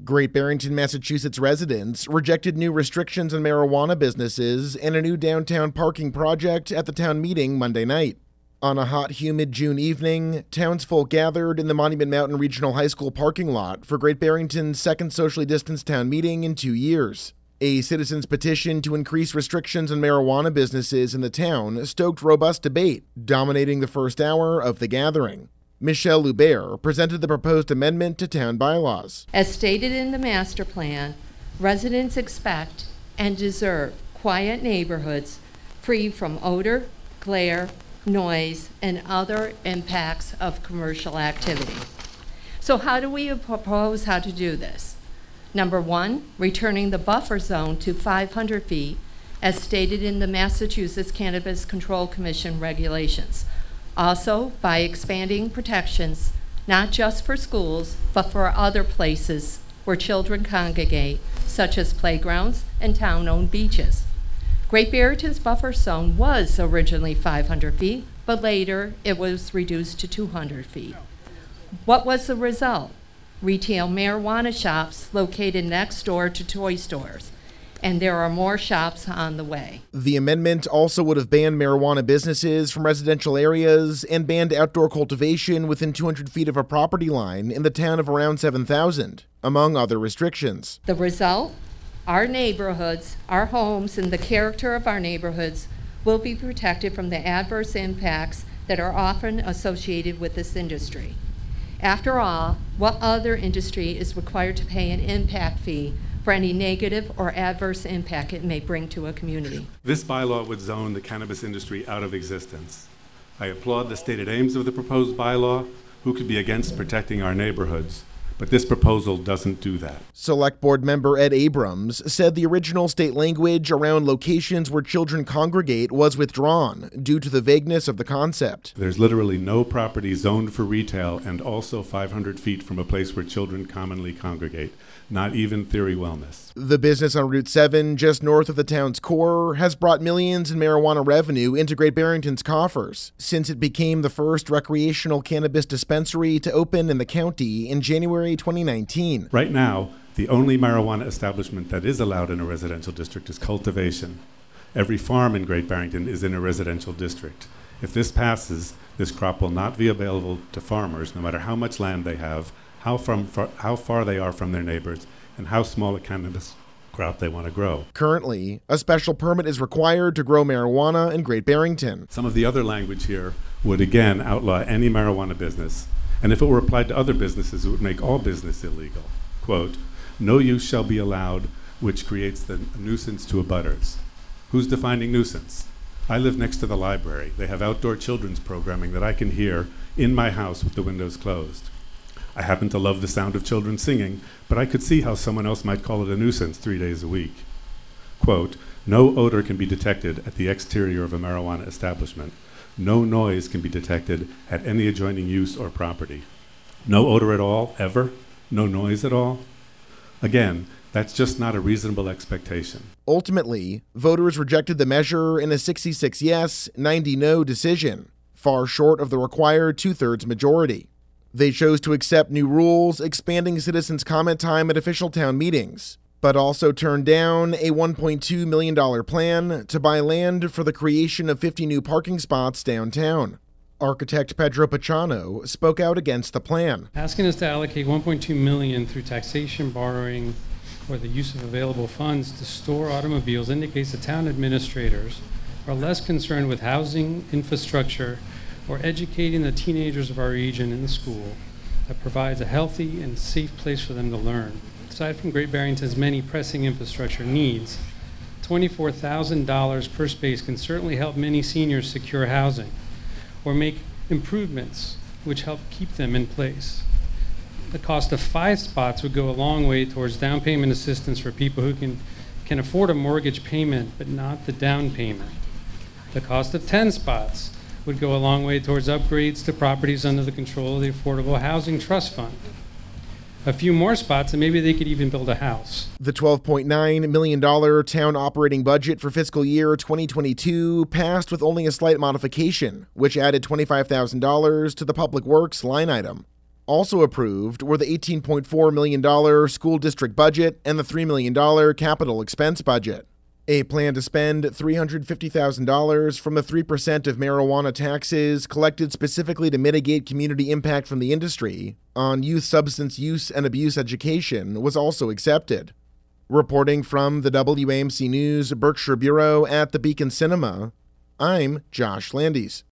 Great Barrington, Massachusetts residents rejected new restrictions on marijuana businesses and a new downtown parking project at the town meeting Monday night. On a hot, humid June evening, townsfolk gathered in the Monument Mountain Regional High School parking lot for Great Barrington's second socially distanced town meeting in 2 years. A citizens' petition to increase restrictions on marijuana businesses in the town stoked robust debate, dominating the first hour of the gathering. Michelle Lubert presented the proposed amendment to town bylaws. As stated in the master plan, residents expect and deserve quiet neighborhoods free from odor, glare, noise, and other impacts of commercial activity. So how do we propose how to do this? Number one, returning the buffer zone to 500 feet as stated in the Massachusetts Cannabis Control Commission regulations. Also, by expanding protections, not just for schools, but for other places where children congregate, such as playgrounds and town-owned beaches. Great Barrington's buffer zone was originally 500 feet, but later it was reduced to 200 feet. What was the result? Retail marijuana shops located next door to toy stores, and there are more shops on the way. The amendment also would have banned marijuana businesses from residential areas and banned outdoor cultivation within 200 feet of a property line in the town of around 7,000, among other restrictions. The result? Our neighborhoods, our homes, and the character of our neighborhoods will be protected from the adverse impacts that are often associated with this industry. After all, what other industry is required to pay an impact fee for any negative or adverse impact it may bring to a community? This bylaw would zone the cannabis industry out of existence. I applaud the stated aims of the proposed bylaw. Who could be against protecting our neighborhoods? But this proposal doesn't do that. Select Board member Ed Abrams said the original state language around locations where children congregate was withdrawn due to the vagueness of the concept. There's literally no property zoned for retail and also 500 feet from a place where children commonly congregate, not even Theory Wellness. The business on Route 7, just north of the town's core, has brought millions in marijuana revenue into Great Barrington's coffers since it became the first recreational cannabis dispensary to open in the county in January 2019. Right now, the only marijuana establishment that is allowed in a residential district is cultivation. Every farm in Great Barrington is in a residential district. If this passes, this crop will not be available to farmers, no matter how much land they have, how far they are from their neighbors, and how small a cannabis crop they want to grow. Currently, a special permit is required to grow marijuana in Great Barrington. Some of the other language here would again outlaw any marijuana business, and if it were applied to other businesses, it would make all business illegal. Quote, "No use shall be allowed which creates the nuisance to abutters." Who's defining nuisance? I live next to the library. They have outdoor children's programming that I can hear in my house with the windows closed. I happen to love the sound of children singing, but I could see how someone else might call it a nuisance 3 days a week. Quote, "No odor can be detected at the exterior of a marijuana establishment. No noise can be detected at any adjoining use or property." No odor at all, ever? No noise at all? Again, that's just not a reasonable expectation. Ultimately, voters rejected the measure in a 66 yes, 90 no decision, far short of the required 2/3 majority. They chose to accept new rules, expanding citizens' comment time at official town meetings, but also turned down a $1.2 million plan to buy land for the creation of 50 new parking spots downtown. Architect Pedro Pachano spoke out against the plan. Asking us to allocate $1.2 million through taxation, borrowing, or the use of available funds to store automobiles indicates that town administrators are less concerned with housing, infrastructure, or educating the teenagers of our region in the school that provides a healthy and safe place for them to learn. Aside from Great Barrington's many pressing infrastructure needs, $24,000 per space can certainly help many seniors secure housing or make improvements which help keep them in place. The cost of 5 spots would go a long way towards down payment assistance for people who can afford a mortgage payment but not the down payment. The cost of 10 spots would go a long way towards upgrades to properties under the control of the Affordable Housing Trust Fund. A few more spots, and maybe they could even build a house. The $12.9 million town operating budget for fiscal year 2022 passed with only a slight modification, which added $25,000 to the Public Works line item. Also approved were the $18.4 million school district budget and the $3 million capital expense budget. A plan to spend $350,000 from the 3% of marijuana taxes collected specifically to mitigate community impact from the industry on youth substance use and abuse education was also accepted. Reporting from the WAMC News Berkshire Bureau at the Beacon Cinema, I'm Josh Landis.